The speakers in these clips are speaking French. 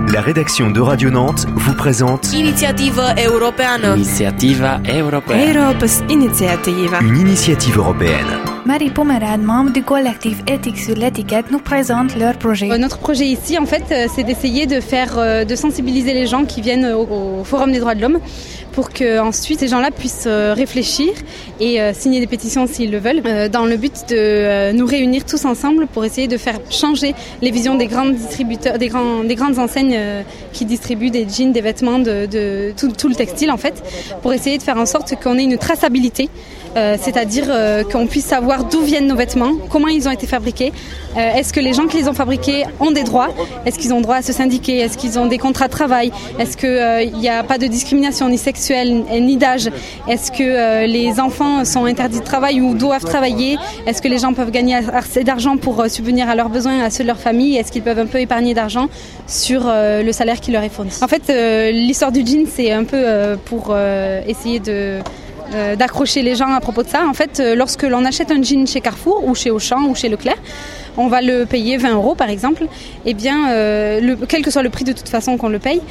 La rédaction de Radio Nantes vous présente Inițiativă europeană. Inițiativa europeană. Europes initiative. une initiative européenne. Marie Pomerade, membre du collectif Éthique sur l'étiquette, nous présente leur projet. Notre projet ici, en fait, c'est d'essayer de sensibiliser les gens qui viennent au Forum des droits de l'homme pour que ensuite ces gens-là puissent réfléchir et signer des pétitions s'ils le veulent, dans le but de nous réunir tous ensemble pour essayer de faire changer les visions des grands distributeurs, des grandes enseignes qui distribuent des jeans, des vêtements, de tout le textile en fait, pour essayer de faire en sorte qu'on ait une traçabilité. C'est-à-dire qu'on puisse savoir d'où viennent nos vêtements, comment ils ont été fabriqués, est-ce que les gens qui les ont fabriqués ont des droits, est-ce qu'ils ont droit à se syndiquer, est-ce qu'ils ont des contrats de travail, est-ce qu'il n'y a pas de discrimination ni sexuelle ni d'âge, est-ce que les enfants sont interdits de travail ou doivent travailler, est-ce que les gens peuvent gagner assez d'argent pour subvenir à leurs besoins, à ceux de leur famille, est-ce qu'ils peuvent un peu épargner d'argent sur le salaire qui leur est fourni. En fait, l'histoire du jean, c'est un peu pour essayer d'accrocher les gens à propos de ça. En fait, lorsque l'on achète un jean chez Carrefour ou chez Auchan ou chez Leclerc, on va le payer 20 € par exemple, et bien, quel que soit le prix de toute façon qu'on le paye,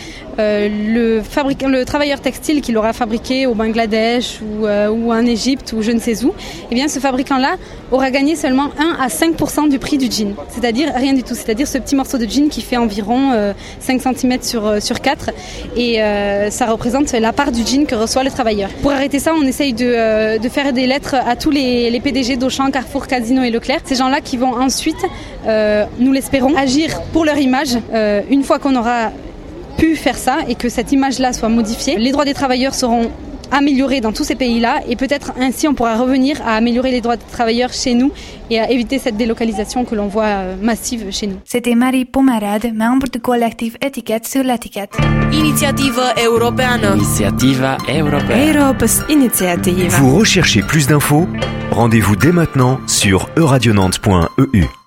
le travailleur textile qui l'aura fabriqué au Bangladesh ou en Égypte ou je ne sais où, et bien, ce fabricant-là aura gagné seulement 1 à 5% du prix du jean, c'est-à-dire rien du tout, c'est-à-dire ce petit morceau de jean qui fait environ 5 cm sur 4, et ça représente la part du jean que reçoit le travailleur. Pour arrêter ça, on essaye de faire des lettres à tous les PDG d'Auchan, Carrefour, Casino et Leclerc, ces gens-là qui vont ensuite, nous l'espérons, agir pour leur image. Une fois qu'on aura pu faire ça et que cette image-là soit modifiée, les droits des travailleurs seront améliorés dans tous ces pays-là et peut-être ainsi on pourra revenir à améliorer les droits des travailleurs chez nous et à éviter cette délocalisation que l'on voit massive chez nous. C'était Marie Pomerade, membre du collectif Étiquette sur l'étiquette. Inițiativă europeană. Inițiativa europeană. Europes initiative. Vous recherchez plus d'infos? Rendez-vous dès maintenant sur eradionantes.eu.